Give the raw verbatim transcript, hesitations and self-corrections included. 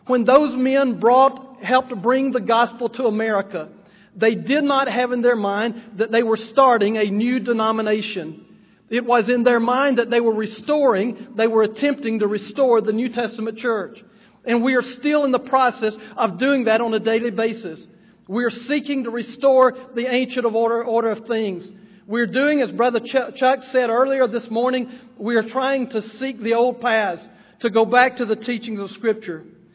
When those men brought, helped bring the gospel to America, they did not have in their mind that they were starting a new denomination. It was in their mind that they were restoring, they were attempting to restore the New Testament church. And we are still in the process of doing that on a daily basis. We are seeking to restore the ancient of order, order of things. We're doing, as Brother Chuck said earlier this morning, we are trying to seek the old paths, to go back to the teachings of Scripture.